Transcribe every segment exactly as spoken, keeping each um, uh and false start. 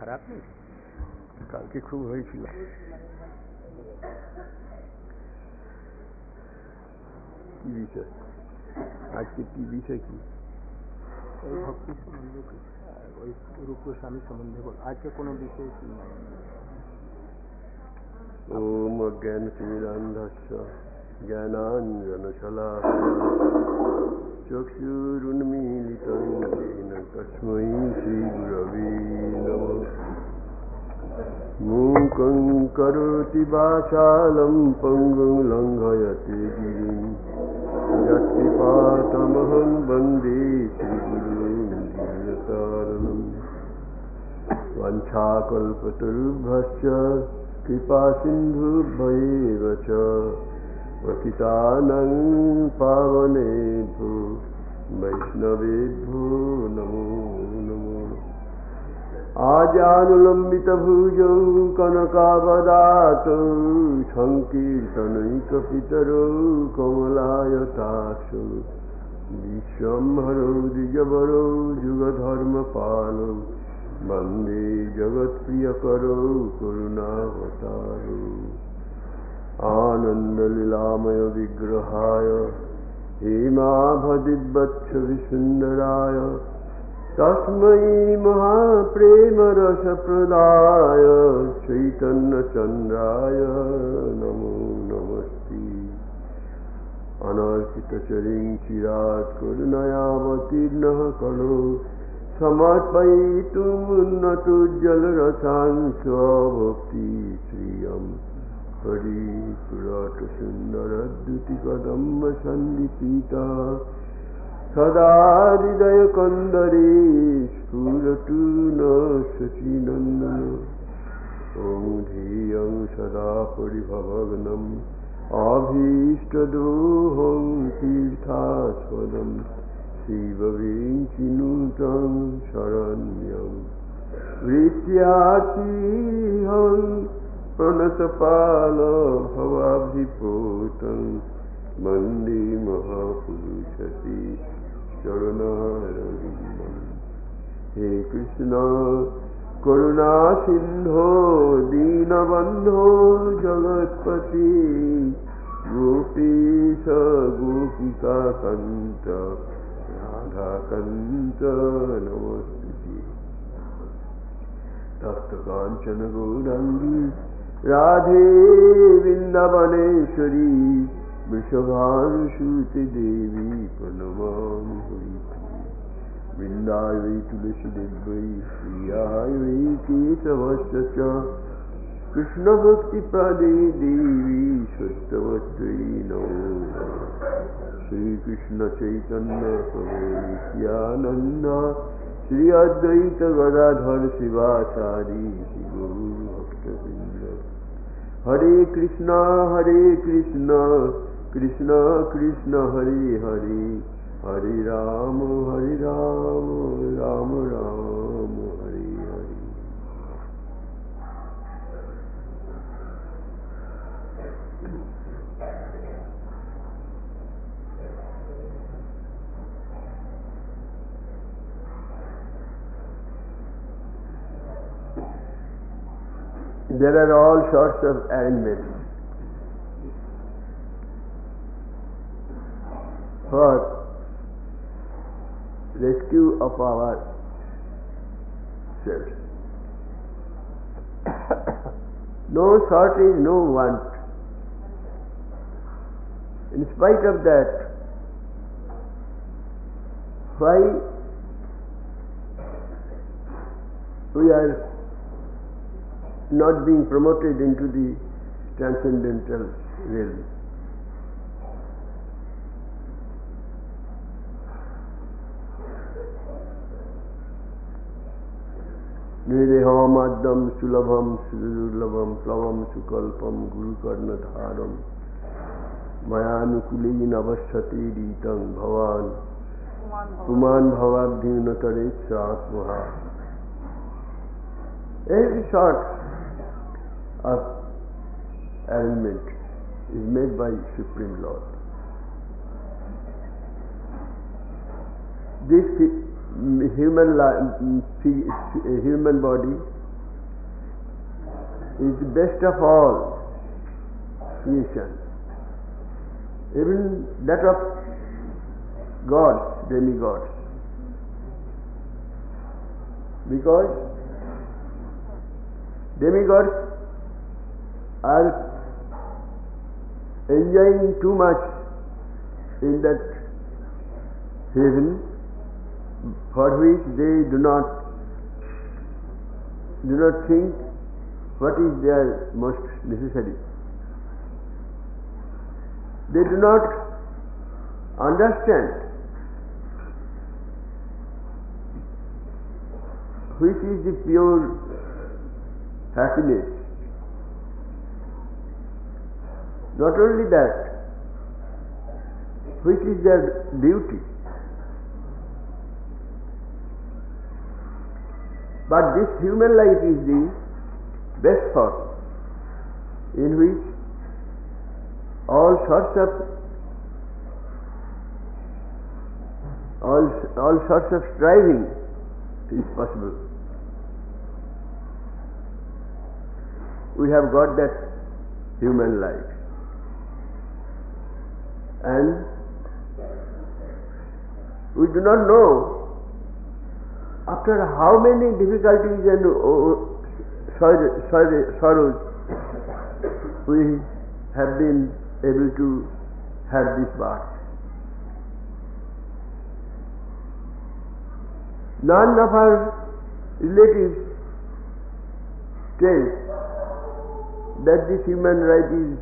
খারাপ নেই, কালকে খুব হয়েছিল। কি বিষয় আজকে, কি বিষয় কি? ওই ভক্তি সম্বন্ধে, ওই রূপ গোস্বামী সম্বন্ধে বল। আজকে কোনো বিষয় কি নাই। ওম অজ্ঞান তিমিরান্ধস্য জ্ঞানাঞ্জনশলাকয়া চক্ষুরুন্মীলিतं येन তস্मै শ্রীগুরবে নমঃ। মূকং করোতি বাচালং পঙ্গুং লঙ্ঘয়তে গিরিং যৎকৃপাতমহং বন্দে শ্রীগুরুং দীনতারিণং। বাঞ্ছাকল্পতরুভ্যশ্চ কৃপা সিন্ধুভ্যৈব চ পতিতানাং পাবনেভ্যো বৈষ্ণবেভ্যো নমো নমঃ। আজানুলম্বিতভুজৌ কনকাবদাতৌ সংকীর্তনৈকপিতরৌ কমলায়তাক্ষৌ বিশ্বম্ভরৌ দ্বিজবরৌ যুগধর্মপালৌ বন্দে জগৎপ্রিয়করৌ করুণাবতারৌ। আনন্দলীলাময় বিগ্রহায় হেমাভদিব্যচ্ছবিসুন্দরায় তস্मै মহাপ্রেমরসপ্রদায় চৈতন্যচন্দ্রায় নমো নমস্তে। অনর্পিতচরিং চিরাৎ করুণয়াবতীর্ণः কলো সমর্পয়িতুमुन्नतोज्ज्वलरसां स्वभक्ति श्रियं हरि पुराटसुन्दरद्युतिकदम्ब सन्निपीता सदा हृदयकन्दरे स्फुरतु नः शचीनन्दन। ॐ ध्येयं सदा परिभवग्नम् अभीष्टदोहं तीर्थास्पदम् शिववेङ्किनुतं शरण्यं विद्यार्थीहं प्रणतपालभवाब्धिपोतं वन्दे महापुरुषते चरणारविन्दम्। हे कृष्ण करुणा सिन्धो दीनबन्धो जगत्पते गोपीश गोपिकान्त राधाकान्त नमोस्तुते। तप्तकाञ्चन गौराङ्गी राधे वृन्दावनेश्वरी वृषभानुसुते देवी प्रणमामि हरिप्रिये। वृन्दाय वै तुलसीदेव्यै प्रियाय वै केशवस्य च कृष्णभक्तिप्रदे देवी सत्यवत्यै नमो। श्रीकृष्ण चैतन्य प्रभु नित्यानन्द श्री अद्वैत गदाधर शिवाचार्य श्री गौर भक्तवृन्द। हरे कृष्णा हरे कृष्णा कृष्ण कृष्ण हरे हरे हरे राम हरे Ram Ram Ram Hare Hare. There are all sorts of arrangements for rescue of our selves. No shortage, no want. In spite of that, why we are not being promoted into the transcendental realm? Nirehamaddam sulabham sudurlabham plavam sukalpam gurukarnadharam mayanukulena avashyate ritam bhavan puman bhavabdhinataret sasmaha. Every sort of arrangement is made by Supreme Lord. This human li- human body is the best of all creation, even that of gods, demigods, because demigods are enjoying too much in that heaven, for which they do not do not think what is their most necessary. They do not understand which is the pure happiness. Not only that, which is their duty. But this human life is the best form in which all sorts of all, all sorts of striving is possible. We have got that human life, and we do not know after how many difficulties and oh, sorrow, sorrow, sorrows we have been able to have this birth. None of our relatives tell that this human life is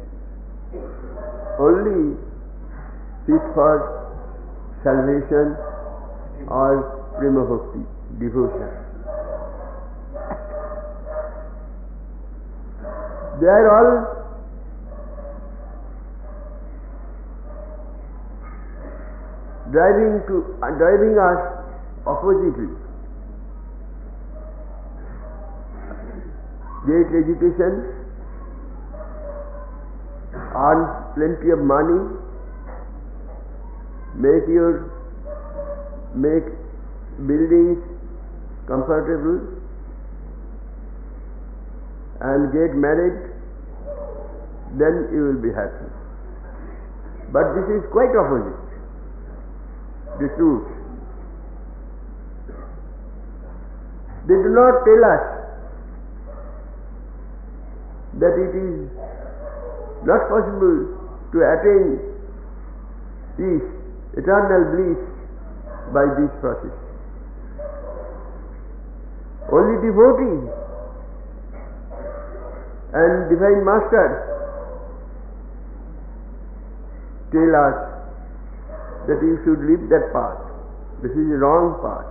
only fit for salvation or prema bhakti, devotion. They are all driving to uh, driving us oppositely. Get education, earn plenty of money, make your make buildings comfortable, and get married, then you will be happy. But this is quite opposite the truth. They do not tell us that it is not possible to attain peace, eternal bliss by this process. Only devotees and divine masters tell us that you should leave that path. This is a wrong path.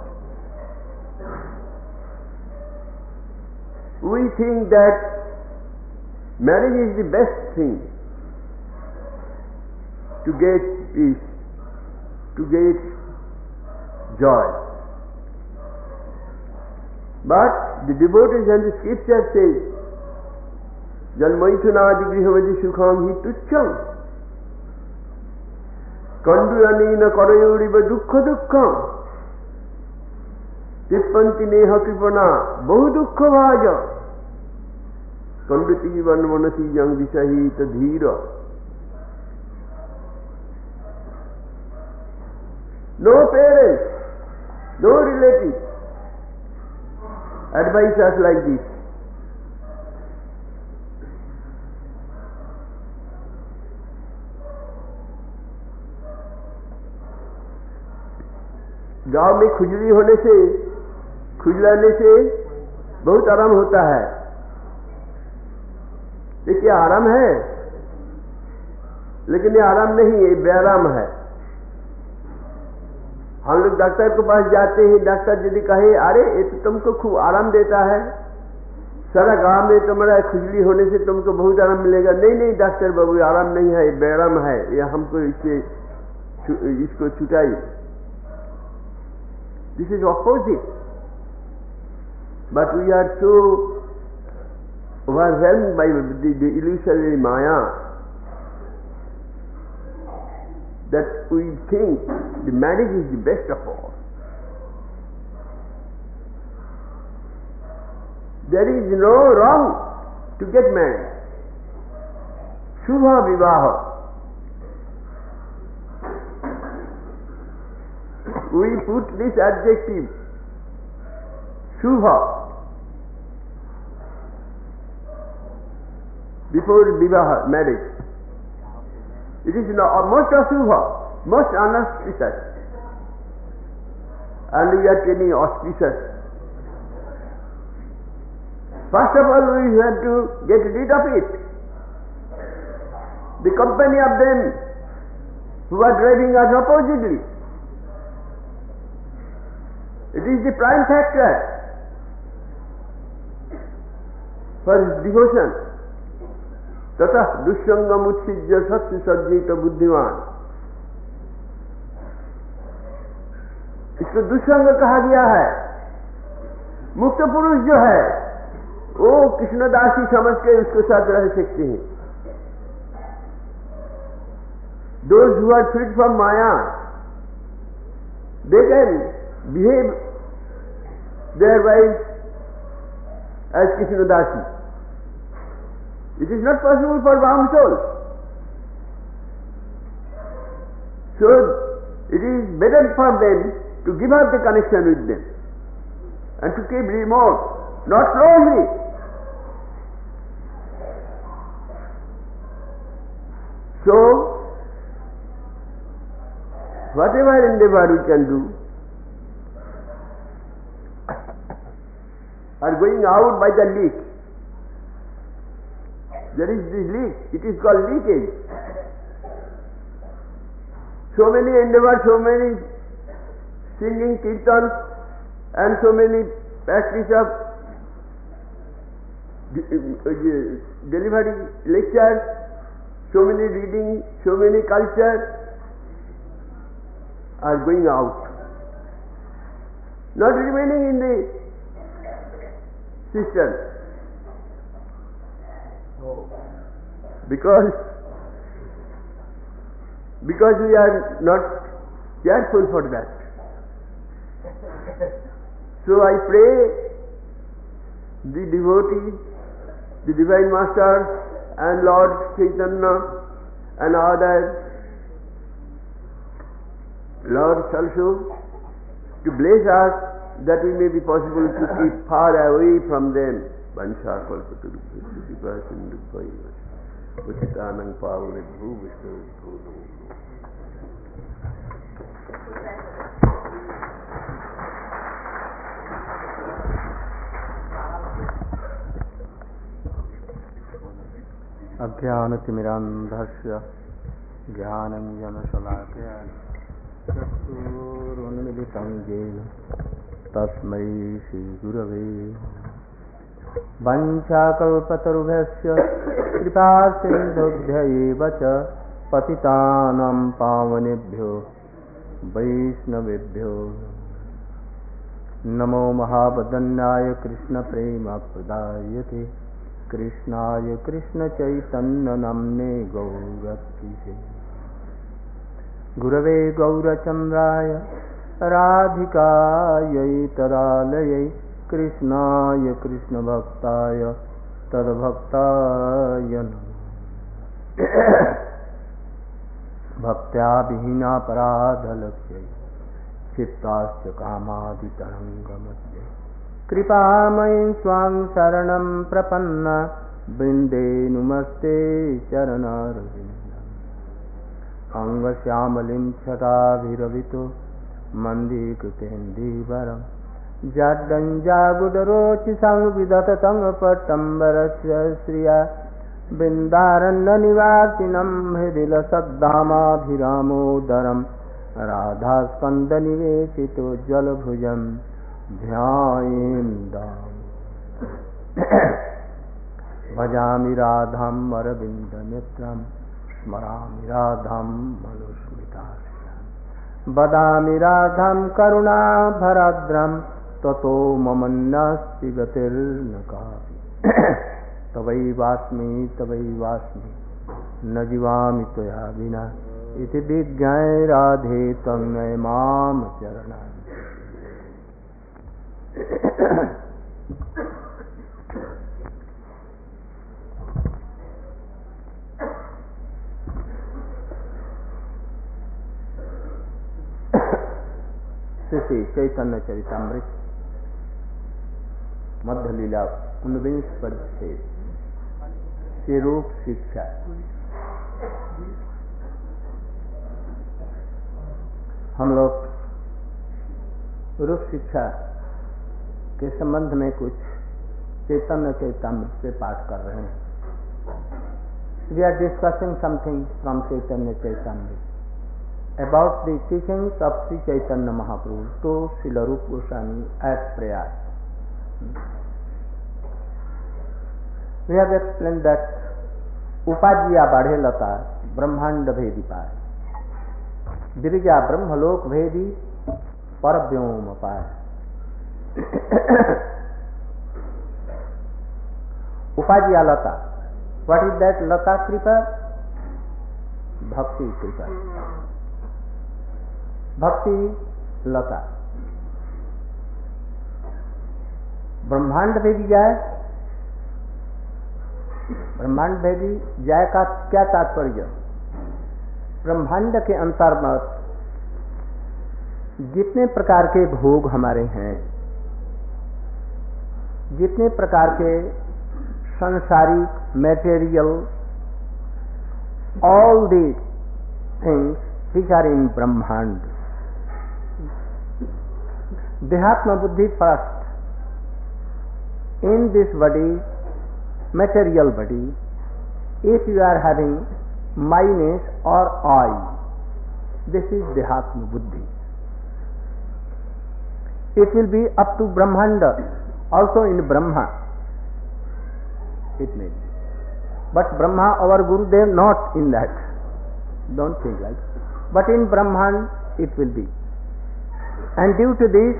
We think that marriage is the best thing to get peace, to get joy. But the devotees and the scripture says, Janmaithunadi grihavadi sukham hi tuchcham kanduyanina karayuriva dukkha dukkham tippanti neha kripana bahu dukkha bhaja kanduti jivan manasi yang visahita dhira. No parents, no relatives advise us like this. गांव में खुजली होने से खुजलाने से बहुत आराम होता है। ये क्या आराम है? लेकिन ये आराम नहीं, ये बेआराम है। हम लोग डॉक्टर के पास जाते हैं, डॉक्टर यदि कहे अरे ये तो तुमको खूब आराम देता है, सारा गांव में तुम्हारा खुजली होने से तुमको बहुत आराम मिलेगा। नहीं नहीं डॉक्टर बाबू, आराम नहीं है, ये बेआराम है, ये हमको इससे इसको छुटाइए। This is opposite. But we are so overwhelmed by the, the illusory maya that we think the marriage is the best of all. There is no wrong to get married. Shubha Vivaha. We put this adjective, Shubha, before Vivaha, marriage. It is not, most Ashubha, most unauspicious. And we are telling auspicious. First of all, we have to get rid of it. The company of them who are driving us oppositely. It is the prime factor for his devotion. Tata dushangam utsijya satya sajjita buddhiman. इसको दुष्संग कहा गया है. मुक्त पुरुष जो है वो कृष्णदासी समझ के उसके साथ रह सकते हैं. Those who are freed from Maya, they can behave their wives as Krishnadasi. It is not possible for bound souls. So it is better for them to give up the connection with them and to keep remote, not closely. So, whatever endeavor we can do, are going out by the leak. There is this leak, it is called leakage. So many endeavors, so many singing kirtans and so many practice of delivering lectures, so many reading, so many culture are going out, not remaining in the system. Because because we are not careful for that. So I pray the devotees, the Divine Masters and Lord Chaitanya and others, Lords also, to bless us that we may be possible to keep far away from them. Vansha kalpatarubhya sudhipa sindhubhaya Uchitanang pavanebhu vishnu. अज्ञानतिमिरान्धस्य ज्ञानञ्जनशलाकया चक्षुरुन्मिलितं येन तस्मै श्रीगुरवे वञ्चाकल्पतरुभ्यश्च कृपासिन्धुभ्य एव च पतितानां पावनेभ्यो वैष्णवेभ्यो नमो महावदन्याय कृष्णप्रेमप्रदायते कृष्णाय कृष्ण चैतन्य नाम्ने गौरतिसे गुरवे गौरचन्द्राय राधिकायै तदालयै कृष्णाय कृष्णभक्ताय तद्भक्ताय नमः भक्त्या विहीनापराधलक्ष्यै क्षिप्ताश्च कामादितरङ्गमध्ये कृपामयीं स्वां शरणं प्रपन्ना वृन्दे नुमस्ते चरणारविन्दम् अङ्गश्यामलिं छटाभिरवितो मन्दीकृतेन्दीवरं जाड्डञ्जागुडरोचिसंविदततङ्गपट्टम्बरस्य श्रिया वृन्दारण्यनिवासिनं हृदिलसद्धामाभिरामोदरं राधास्कन्दनिवेशितोज्ज्वलभुजम् ध्यायेन्दाम् भजामि राधां अरविन्दनेत्रं स्मरामि राधां मनुस्मितास्यां वदामि राधां करुणाभराद्रं ततो मम नास्ति गतिर्न कापि तवैवास्मि तवैवास्मि न जीवामि त्वया विना इति विज्ञाय राधे तन्मय मां चरणानि पंचदशी चैतन्य चरितमृत मध्य लीला उन्नीस परिच्छेद से रूप शिक्षा। हम लोग रूप शिक्षा के संबंध में कुछ चैतन्य चरितमृत से पाठ कर रहे हैं। We are discussing something from Chaitanya Charitamrita about the teachings of Sri Chaitanya Mahaprabhu to Srila Rupa Goswami at Prayag. We have explained that Upajiya Badhe Lata Brahmanda Bhedi Pai Dirija Brahmalok Bhedi Paravyom Pai. Upajiya Lata. What is that Lata Kripa? Bhakti Kripa. Bhakti Lata. ब्रह्मांड भेदी जाए, ब्रह्मांड भेदी जाए का क्या तात्पर्य? ब्रह्मांड के अंतर्गत जितने प्रकार के भोग हमारे हैं, जितने प्रकार के सांसारिक material, all the things which are in Brahmand. Dehatma Buddhi first. In this body, material body, if you are having minus or I, this is Dehatma Buddhi. It will be up to Brahmanda, also in Brahma. It may be. But Brahma, our Gurudev, not in that. Don't think like that. But in Brahman, it will be. And due to this,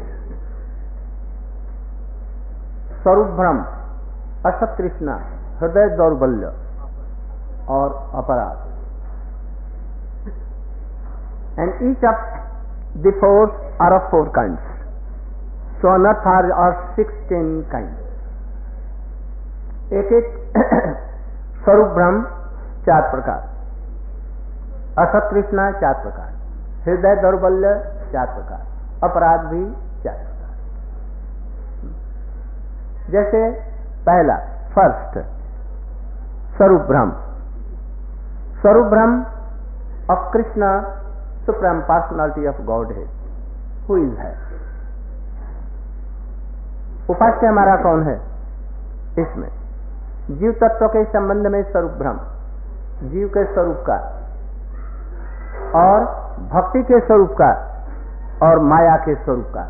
Sarup Brahm, Asat Krishna, Hriday Daurbalya, or Aparad. And each of the four are of four kinds. So on earth are, are sixteen kinds. एक एक स्वरूप ब्रह्म चार प्रकार, असत कृष्णा चार प्रकार, हृदय दौर्बल्य चार प्रकार, अपराध भी चार प्रकार। जैसे पहला फर्स्ट स्वरूप ब्रह्म, स्वरूप ब्रह्म of Krishna supreme personality of God है, हु इज है। उपास्य हमारा कौन है? इसमें जीव तत्व के संबंध में स्वरूप ब्रह्म, जीव के स्वरूप का और भक्ति के स्वरूप का और माया के स्वरूप का,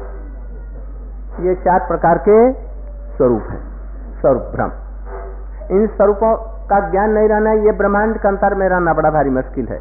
ये चार प्रकार के स्वरूप हैं स्वरूप ब्रह्म। इन स्वरूपों का ज्ञान नहीं रहना, ये ब्रह्मांड के अंतर में रहना बड़ा भारी मुश्किल है।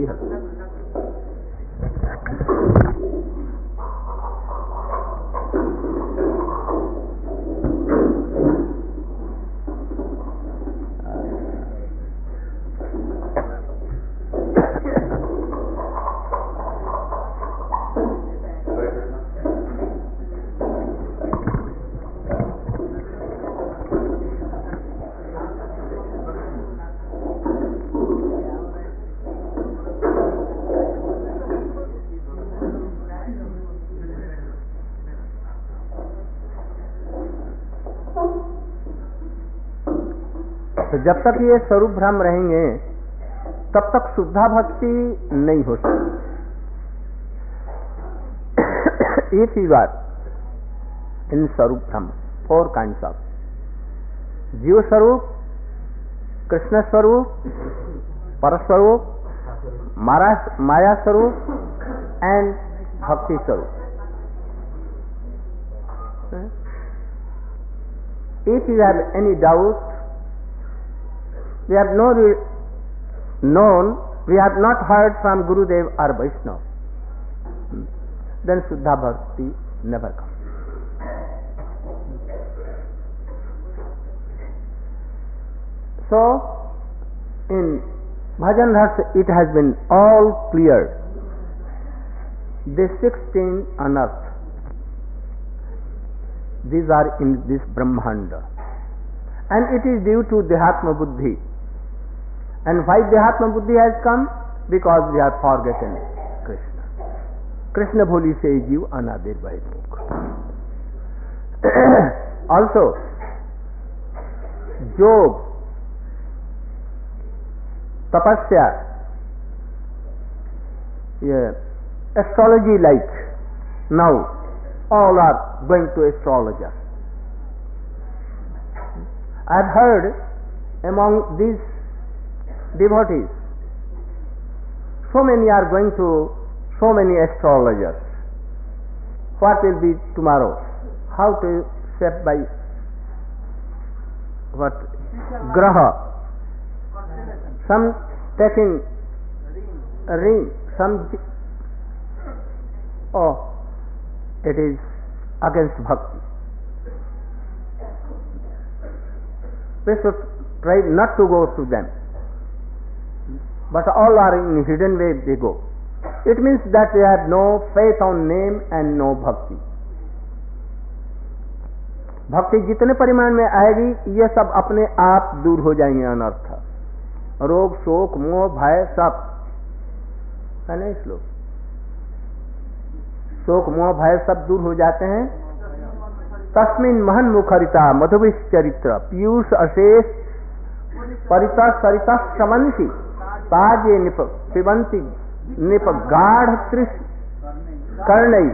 तो जब तक ये स्वरूप भ्रम रहेंगे तब तक शुद्धा भक्ति नहीं हो सकती। इफ यू आर इन स्वरूप भ्रम, फोर काइंड्स ऑफ जीव स्वरूप, कृष्ण स्वरूप, परस्वरूप, माया स्वरूप एंड भक्ति स्वरूप। If you have any doubt, we have no known, we have not heard from Gurudev or Vaishnava, then Shuddha Bhakti never comes. So, in Bhajan Rasa, it has been all cleared. The sixteen on earth, these are in this Brahmanda. And it is due to Dehatma Buddhi. And why Dehatma Buddhi has come? Because we have forgotten Krishna. Krishna भोली से जीव अनादिर बहिर्मुख। Also योग, तपस्या, astrology, like now all are going to astrologer. I have heard among these devotees, so many are going to so many astrologers. What will be tomorrow? How to shape by what? Graha. Some taking a ring, some. Oh, it is against bhakti. We should try not to go to them. But all are in hidden way they go. It means that they have no faith on name and no bhakti. भक्ति जितने परिमाण में आएगी ये सब अपने आप दूर हो जाएंगे। अनर्थ, रोग, शोक, मोह, भय सब है ना। श्लोक शोक, मोह, भय सब दूर हो जाते हैं। तस्मिन् महन् मुखरिता मधुविश्चरित्र पीयूष अशेष परिता सरिता समंसी ताजे निप पिबंती निप गाढ़ त्रिश कर्णई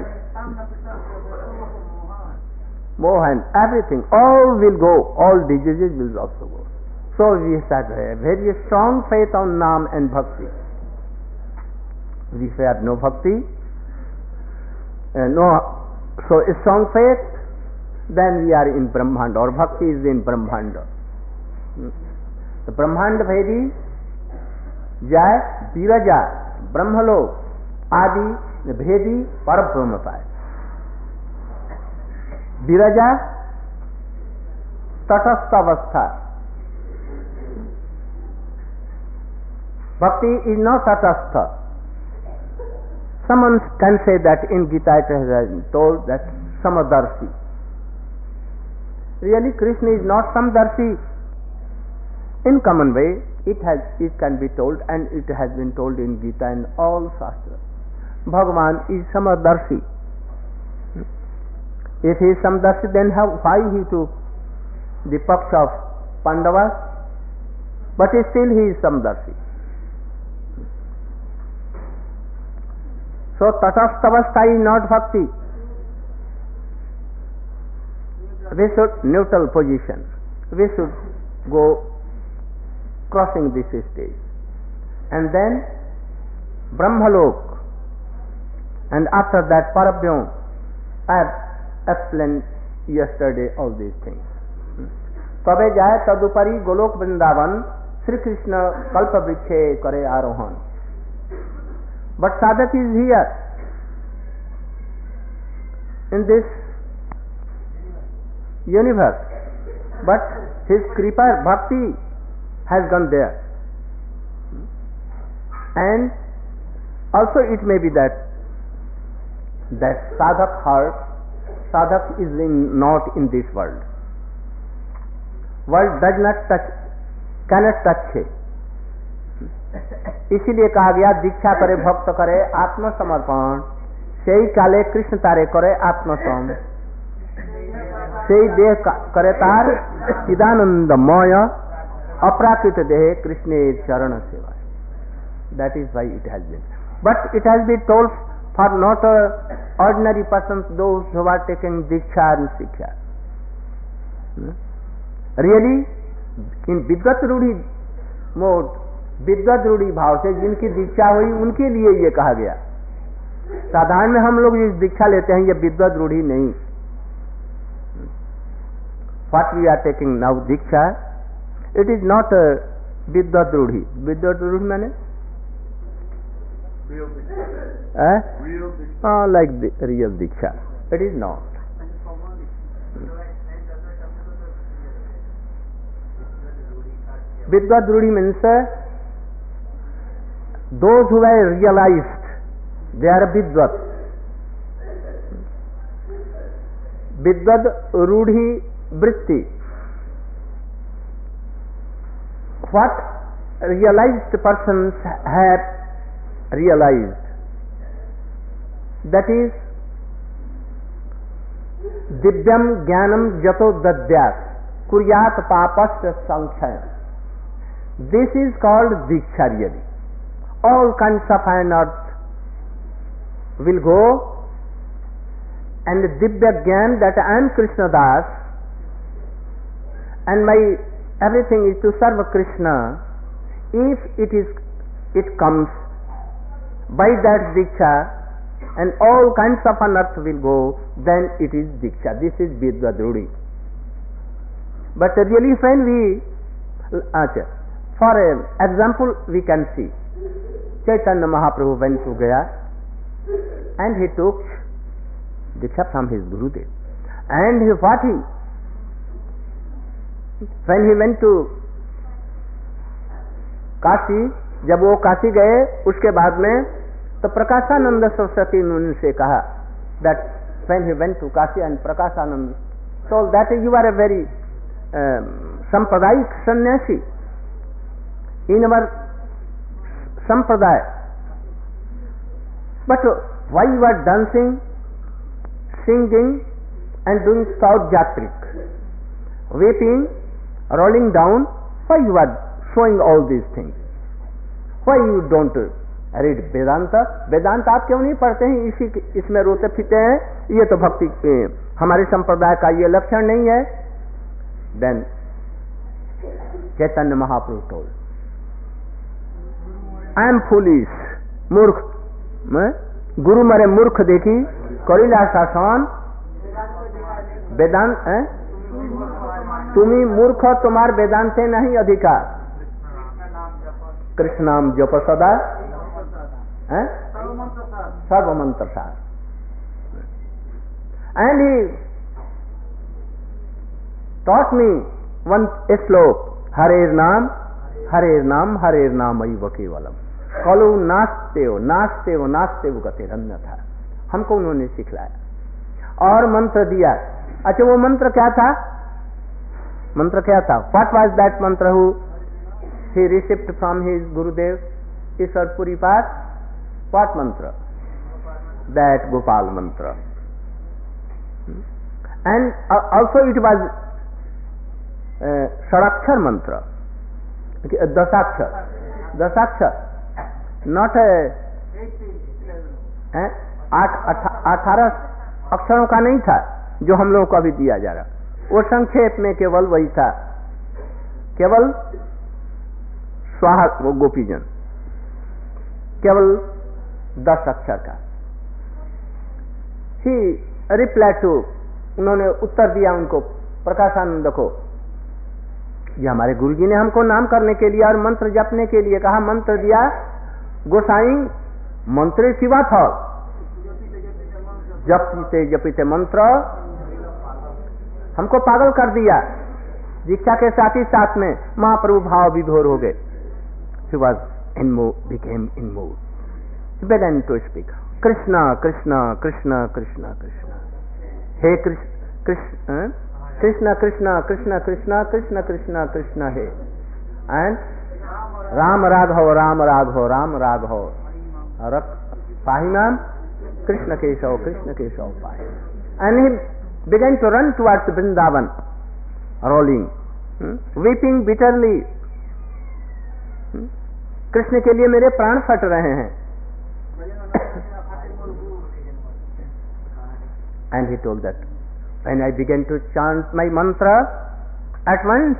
moh and everything, all will go, all diseases will also go. So we have a very strong faith on Nam and Bhakti. If we have no Bhakti, uh, no, so a strong faith, then we are in Brahmanda, or Bhakti is in Brahmanda. The Brahmanda Vedi, Jai, Viraja, Brahmalok, Adi, Bhedi, Parabrahma पाए। विरजा तटस्थ अवस्था। Bhakti is not tatastha. Someone can say that in Gita it has been told that Samadarshi. Really Krishna is not Samadarshi. In common way it has it can be told, and it has been told in Gita and all Shastras. Bhagavan is Samadarshi. If he is Samadarshi, then how, why he took the paksha of Pandavas? But still he is Samadarshi. So Tatasthavastha is not Bhakti. We should neutral position. We should go crossing this stage. And then Brahmalok. And after that Parabrahma. I have explained yesterday all these things. तबे जाए तदुपरि गोलोक वृंदावन श्री कृष्ण कल्प वृक्षे करे आरोहण. But sadhak is here in this universe, but his kripa bhakti has gone there. And also it may be that that sadhak heart, sadhak is in, not in this world. World does not touch, cannot touch है. इसीलिए कहा गया दीक्षा करे भक्त करे आत्मसमर्पण, सेई काले कृष्ण तारे करे आत्मसम, सेई देह करे तार चिदानंदमय अपराकृत देह कृष्ण चरण सेवा. That is why it has been. But it has been told for not a ordinary persons, those who are taking diksha and siksha. Hmm? Really, in विद्वत रूढ़ी मोड, विद्वत रूढ़ी भाव से जिनकी दीक्षा हुई उनके लिए ये कहा गया. साधारण में हम लोग इस दीक्षा लेते हैं, ये विद्वत रूढ़ी नहीं. What we are taking now Diksha, it is not a विद्वत रूढ़ी. विद्वत रूढ़ी माने real diksha. eh? Real diksha. Ah, like the real diksha. It is not. Vidvat Rudi means uh, those who are realized, they are Vidvat. Vidvat Rudi Vritti. What realized persons have realized. that is Divyam Jnanam Jato Dadyat Kuryat Papasya Sankhya. This is called Diksha really. All kinds of iron earth will go, and the Divya Gyan that I am Krishna Das and my everything is to serve Krishna. If it is, it comes by that Diksha and all kinds of unearth will go, then it is Diksha. This is Vidya Drudi. But really when we, achha, for example we can see Chaitanya Mahaprabhu went to Gaya and he took Diksha from his Gurudev. And he, what he, when he went to Kashi, जब वो काशी गए उसके बाद में तो प्रकाशानंद सरस्वती ने उनसे कहा that when he went to Kashi and Prakashanand told that you are a very um, sampradayik sannyasi in our sampradaya, but why you are dancing, singing and doing Saud Jatrik, weeping, rolling down, why you are showing all these things? Why you don't read Vedanta? वेदांत आप क्यों नहीं पढ़ते हैं? इसी इसमें रोते फिरते हैं, ये तो भक्ति हमारे संप्रदाय का ये लक्षण नहीं है. Then Chaitanya Mahaprabhu told, I am foolish, मूर्ख. गुरु मरे मूर्ख देखी करिला शासन वेदांत है, तुम्ही मूर्ख, तुम्हार वेदांते नहीं अधिकार. कृष्ण नाम जप सदा सर्व मंत्र सार. And he taught me one श्लोक, हरेर नाम हरेर नाम हरेर नाम अयिव केवलम कलु नास्ते हो नास्ते हो नास्ते हो गते रन्न था. हमको उन्होंने सिखलाया और मंत्र दिया. अच्छा वो मंत्र क्या था? मंत्र क्या था? What was that mantra who he received from his Gurudev Ishwar Puri Path? What mantra? That Gopal mantra. And uh, also it was uh, Shadakshar mantra, Dasakshar, Dasakshar, not a आठ अठारह अक्षरों का नहीं था जो हम लोगों को अभी दिया जा रहा. वो संक्षेप में केवल वही था, केवल स्वाहा वो गोपीजन, केवल दस अक्षर का. ही रिप्लाई टू, उन्होंने उत्तर दिया उनको प्रकाशानंद को, ये हमारे गुरुजी ने हमको नाम करने के लिए और मंत्र जपने के लिए कहा. मंत्र दिया गोसाई मंत्र सिवा था, जपते जपते मंत्र हमको पागल कर दिया. दीक्षा के साथ ही साथ में महाप्रभु भाव विभोर हो गए. He was in mood, became in mood. He began to speak. Krishna, Krishna, Krishna, Krishna, Krishna. Hey Krishna, Krishna, Krishna, Krishna, Krishna, Krishna, Krishna, Krishna, Krishna, Hey. And Ram Raghav, Ram Raghav, Ram Raghav. Pahimam, Krishna Keshav, Krishna Keshav, Pahim. And he began to run towards Vrindavan, rolling, hmm? weeping bitterly. hmm? Krishna के लिए मेरे प्राण फट रहे हैं. And he told that when I began to chant my mantra, at once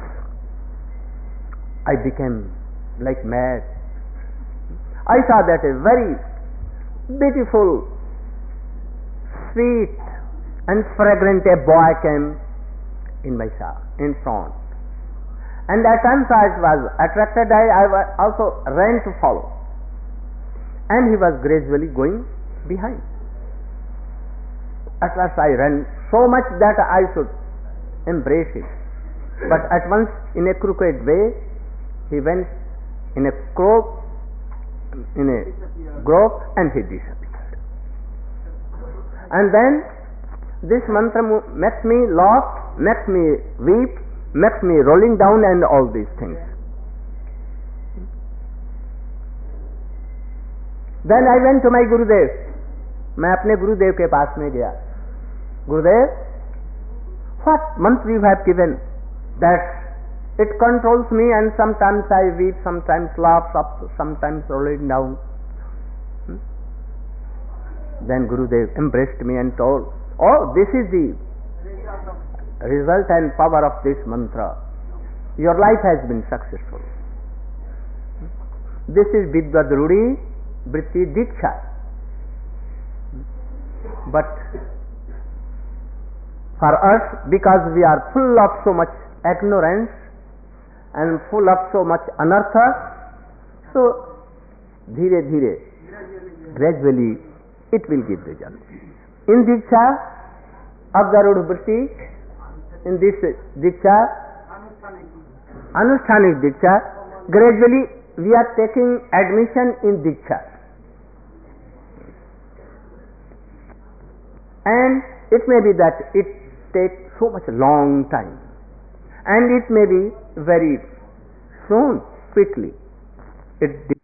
I became like mad. I saw that a very beautiful, sweet and fragrant a boy came in my shop, in front. And at times I was attracted, I, I also ran to follow. And he was gradually going behind. At last I ran so much that I should embrace it. But at once, in a crooked way, he went in a grove, in a grove, and he disappeared. And then this mantra makes me laugh, makes me weep, makes me rolling down and all these things. Then I went to my Gurudev मैं अपने गुरुदेव के पास में गया, गुरुदेव, what mantra you have given that it controls me and sometimes I weep, sometimes laugh, sometimes rolling down. Hmm? Then Gurudev embraced me and told, oh, this is the result and power of this mantra. Your life has been successful. This is Vidvadrudi Vritti Diksha. But for us, because we are full of so much ignorance and full of so much anartha, so dhire dhire, gradually it will give result. In Diksha of Garuda Vritti, in this Diksha, Anushthanik Diksha, gradually we are taking admission in Diksha. And it may be that it takes so much long time, and it may be very soon, quickly. It